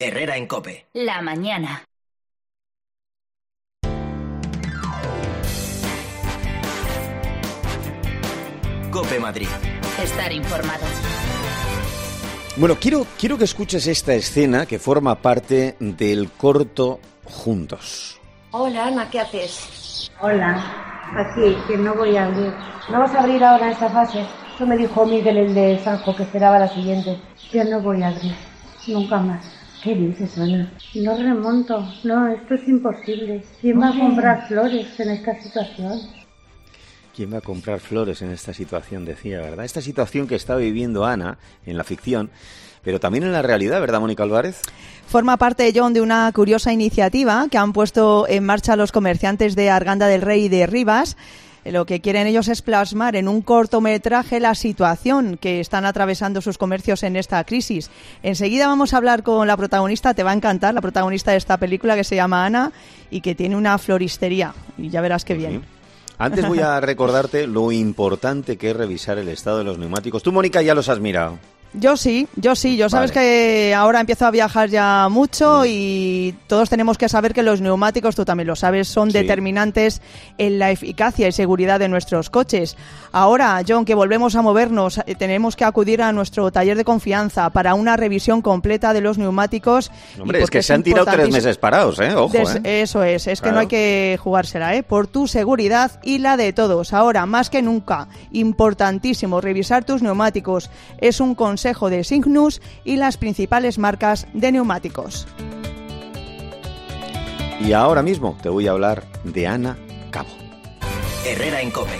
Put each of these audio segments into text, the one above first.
Herrera en COPE. La mañana. COPE Madrid. Estar informado. Bueno, quiero que escuches esta escena que forma parte del corto Juntos. Hola, Ana, ¿qué haces? Hola, aquí, que no voy a abrir. ¿No vas a abrir ahora esta fase? Eso me dijo Miguel, el de Sanjo, que esperaba la siguiente. Yo no voy a abrir, nunca más. ¿Qué dices, Ana? No remonto, no, esto es imposible. ¿Quién va a comprar flores en esta situación? ¿Quién va a comprar flores en esta situación? Decía, ¿verdad? Esta situación que está viviendo Ana en la ficción, pero también en la realidad, ¿verdad, Mónica Álvarez? Forma parte, John, de una curiosa iniciativa que han puesto en marcha los comerciantes de Arganda del Rey y de Rivas. Lo que quieren ellos es plasmar en un cortometraje la situación que están atravesando sus comercios en esta crisis. Enseguida vamos a hablar con la protagonista, te va a encantar, la protagonista de esta película, que se llama Ana y que tiene una floristería. Y ya verás qué bien. Antes voy a recordarte lo importante que es revisar el estado de los neumáticos. Tú, Mónica, ya los has mirado. Yo sí. Sabes que ahora empiezo a viajar ya mucho y todos tenemos que saber que los neumáticos, tú también lo sabes, son determinantes en la eficacia y seguridad de nuestros coches. Ahora, John, que volvemos a movernos, tenemos que acudir a nuestro taller de confianza para una revisión completa de los neumáticos. Hombre, es que se han tirado 3 meses parados, Ojo, Eso es claro. Que no hay que jugársela, por tu seguridad y la de todos. Ahora, más que nunca, importantísimo, revisar tus neumáticos. Es un consejo de Signus y las principales marcas de neumáticos. Y ahora mismo te voy a hablar de Ana Cabo. Herrera en COPE.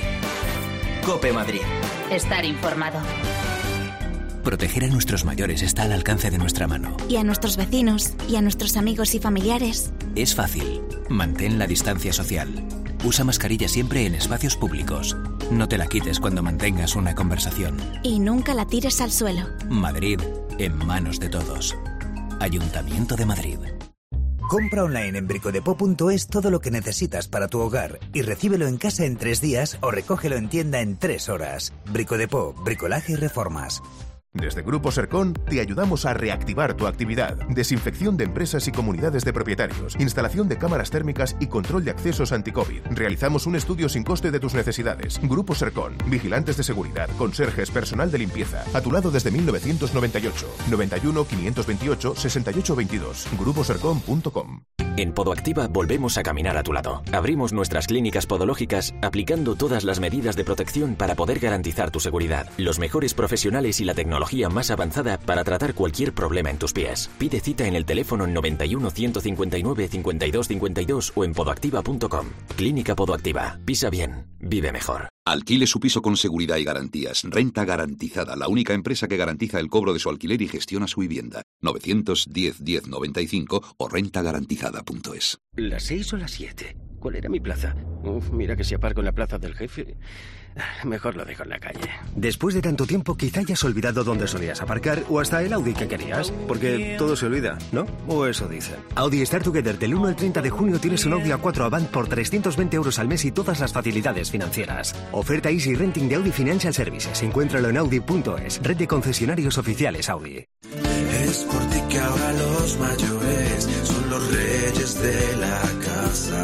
COPE Madrid. Estar informado. Proteger a nuestros mayores está al alcance de nuestra mano. Y a nuestros vecinos, y a nuestros amigos y familiares. Es fácil. Mantén la distancia social. Usa mascarilla siempre en espacios públicos. No te la quites cuando mantengas una conversación. Y nunca la tires al suelo. Madrid, en manos de todos. Ayuntamiento de Madrid. Compra online en bricodepo.es todo lo que necesitas para tu hogar y recíbelo en casa en 3 días o recógelo en tienda en 3 horas. Bricodepo, bricolaje y reformas. Desde Grupo Sercon te ayudamos a reactivar tu actividad. Desinfección de empresas y comunidades de propietarios, instalación de cámaras térmicas y control de accesos anti-COVID. Realizamos un estudio sin coste de tus necesidades. Grupo Sercon, vigilantes de seguridad, conserjes, personal de limpieza. A tu lado desde 1998. 91 528 6822. Gruposercon.com. En Podoactiva volvemos a caminar a tu lado. Abrimos nuestras clínicas podológicas aplicando todas las medidas de protección para poder garantizar tu seguridad. Los mejores profesionales y la tecnología más avanzada para tratar cualquier problema en tus pies. Pide cita en el teléfono 91 159 52 52 o en podoactiva.com. Clínica Podoactiva. Pisa bien. Vive mejor. Alquile su piso con seguridad y garantías. Renta Garantizada, la única empresa que garantiza el cobro de su alquiler y gestiona su vivienda. 910 10 95 o rentagarantizada.es. ¿Las 6 o las 7? ¿Cuál era mi plaza? Mira que si aparco en la plaza del jefe, mejor lo dejo en la calle. Después de tanto tiempo, quizá hayas olvidado dónde solías aparcar o hasta el Audi que querías. Porque todo se olvida, ¿no? O eso dicen. Audi Start Together, del 1 al 30 de junio tienes un Audi A4 Avant por 320 euros al mes y todas las facilidades financieras. Oferta Easy Renting de Audi Financial Services. Encuéntralo en Audi.es, red de concesionarios oficiales Audi. Es por ti que ahora los mayores son los reyes de la casa.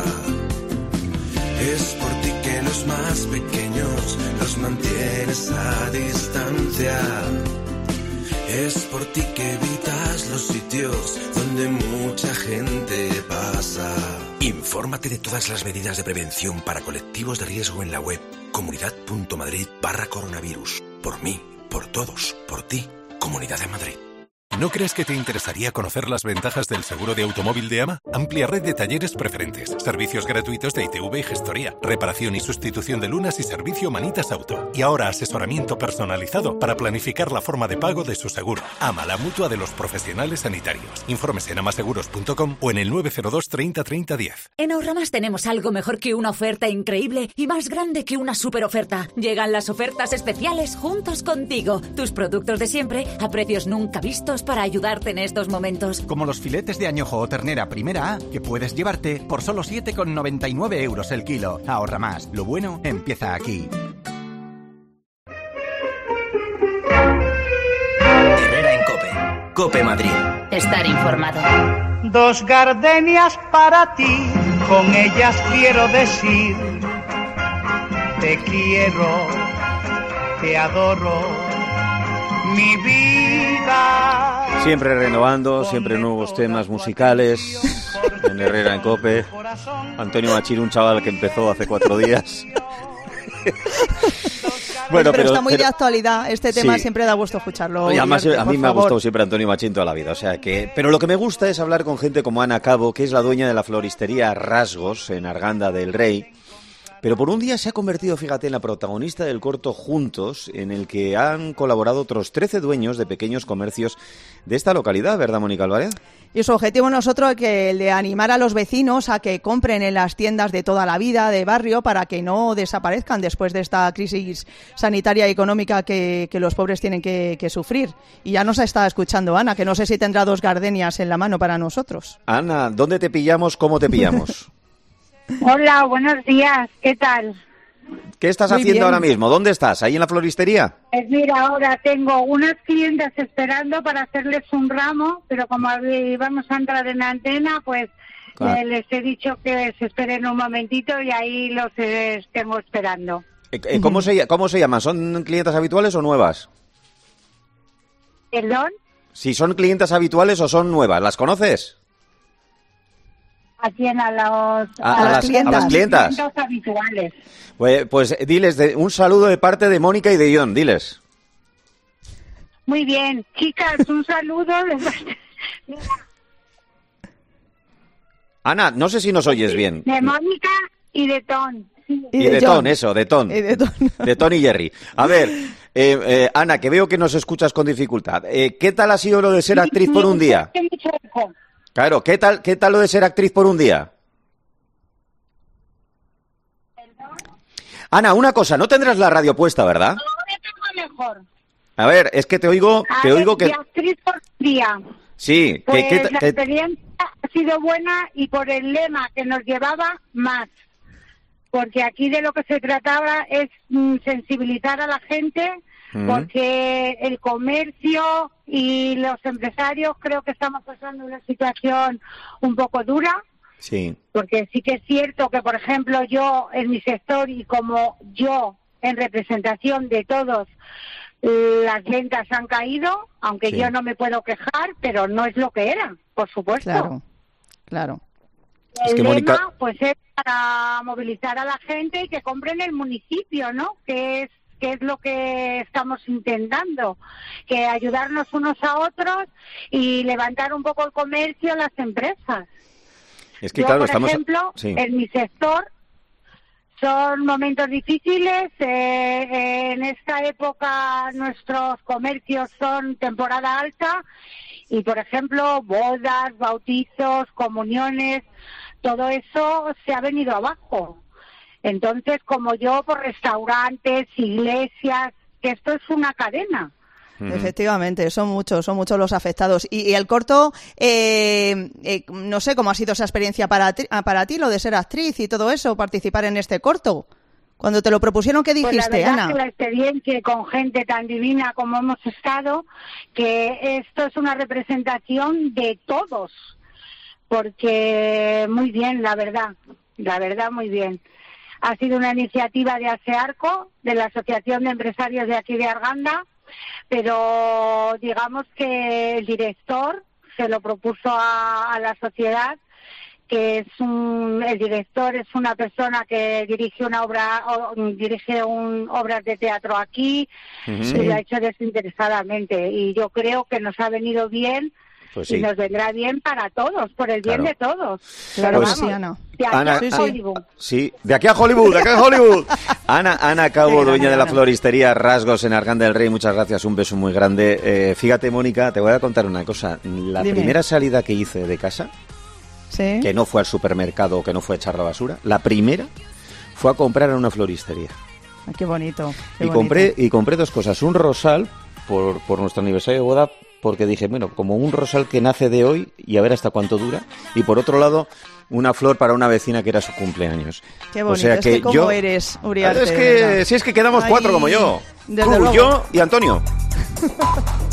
Es por ti que los más pequeños los mantienes a distancia. Es por ti que evitas los sitios donde mucha gente pasa. Infórmate de todas las medidas de prevención para colectivos de riesgo en la web comunidad.madrid/coronavirus. Por mí, por todos, por ti, Comunidad de Madrid. ¿No crees que te interesaría conocer las ventajas del seguro de automóvil de AMA? Amplia red de talleres preferentes, servicios gratuitos de ITV y gestoría, reparación y sustitución de lunas y servicio Manitas Auto. Y ahora asesoramiento personalizado para planificar la forma de pago de su seguro. AMA, la mutua de los profesionales sanitarios. Informes en amaseguros.com o en el 902 30 30 10. En Ahorramás tenemos algo mejor que una oferta increíble y más grande que una superoferta. Llegan las ofertas especiales juntos contigo. Tus productos de siempre a precios nunca vistos para ayudarte en estos momentos. Como los filetes de añojo o ternera primera A, que puedes llevarte por solo 7,99 euros el kilo. Ahorramás. Lo bueno empieza aquí. Herrera en COPE. COPE Madrid. Estar informado. 2 gardenias para ti, con ellas quiero decir: te quiero, te adoro, mi vida. Siempre renovando, siempre nuevos temas musicales en Herrera en COPE. Antonio Machín, un chaval que empezó hace 4 días. Bueno, pero está muy de actualidad. Este tema sí. Siempre da gusto escucharlo. Y además Uriarte, a mí me ha gustado siempre Antonio Machín toda la vida. O sea que, pero lo que me gusta es hablar con gente como Ana Cabo, que es la dueña de la floristería Rasgos en Arganda del Rey. Pero por un día se ha convertido, fíjate, en la protagonista del corto Juntos, en el que han colaborado otros 13 dueños de pequeños comercios de esta localidad, ¿verdad, Mónica Álvarez? Y su objetivo nosotros es que el de animar a los vecinos a que compren en las tiendas de toda la vida, de barrio, para que no desaparezcan después de esta crisis sanitaria y económica que los pobres tienen que sufrir. Y ya nos está escuchando Ana, que no sé si tendrá 2 gardenias en la mano para nosotros. Ana, ¿dónde te pillamos? ¿Cómo te pillamos? Hola, buenos días, ¿qué tal? ¿Qué estás Muy haciendo bien. ahora mismo? ¿Dónde estás? ¿Ahí en la floristería? Pues mira, ahora tengo unas clientas esperando para hacerles un ramo, pero como vamos a entrar en antena, pues Claro. les he dicho que se esperen un momentito y ahí los tengo esperando. ¿Cómo se llaman? ¿Son clientas habituales o nuevas? ¿Perdón? Si son clientas habituales o son nuevas, ¿las conoces? ¿A quién? A las clientas clientas habituales. Pues diles un saludo de parte de Mónica y de John, diles. Muy bien, chicas, un saludo. Ana, no sé si nos oyes bien. De Mónica y de Ton. Y de Ton, eso, de Ton. De Ton y Jerry. A ver, Ana, que veo que nos escuchas con dificultad. ¿Qué tal ha sido lo de ser actriz por un día? Claro, ¿qué tal lo de ser actriz por un día? Ana, una cosa, no tendrás la radio puesta, ¿verdad? Mejor. A ver, es que te oigo que... De actriz por un día. Sí, Pues la experiencia ha sido buena y por el lema que nos llevaba, más. Porque aquí de lo que se trataba es sensibilizar a la gente, porque el comercio y los empresarios creo que estamos pasando una situación un poco dura. Sí. Porque sí que es cierto que, por ejemplo, yo en mi sector y como yo en representación de todos, las ventas han caído, aunque yo no me puedo quejar, pero no es lo que era, por supuesto. Claro. Es El que lema, Mónica... pues, es para movilizar a la gente y que compren el municipio, ¿no? Que es lo que estamos intentando, que ayudarnos unos a otros y levantar un poco el comercio, las empresas. Es que, Yo, claro, por estamos... ejemplo, Sí. en mi sector son momentos difíciles. En esta época nuestros comercios son temporada alta y, por ejemplo, bodas, bautizos, comuniones, todo eso se ha venido abajo. Entonces, como yo, por restaurantes, iglesias, que esto es una cadena. Efectivamente, son muchos los afectados. Y el corto, no sé cómo ha sido esa experiencia para ti, lo de ser actriz y todo eso, participar en este corto. Cuando te lo propusieron, ¿qué dijiste, Pues la verdad Ana? que la experiencia con gente tan divina como hemos estado, que esto es una representación de todos, porque muy bien, la verdad muy bien. Ha sido una iniciativa de ASEARCO, de la Asociación de Empresarios de aquí de Arganda, pero digamos que el director se lo propuso a la sociedad, que el director es una persona que dirige obras de teatro aquí y lo ha hecho desinteresadamente, y yo creo que nos ha venido bien. Pues y nos vendrá bien para todos, por el bien de todos. Claro, Pues, sí, Ana. De aquí Ana, a Hollywood. Sí, de aquí a Hollywood. Ana Cabo, dueña de la floristería Rasgos en Arganda del Rey, muchas gracias, un beso muy grande. Fíjate, Mónica, te voy a contar una cosa. La Dime. primera salida que hice de casa, que no fue al supermercado o que no fue a echar la basura, la primera fue a comprar a una floristería. Ay, qué bonito. Y compré 2 cosas, un rosal por nuestro aniversario de boda, porque dije, bueno, como un rosal que nace de hoy y a ver hasta cuánto dura, y por otro lado, una flor para una vecina que era su cumpleaños. Qué bonito, o sea es que cómo eres, Uriarte. Es que, si es que quedamos 4 como yo. Desde Tú, luego. yo y Antonio.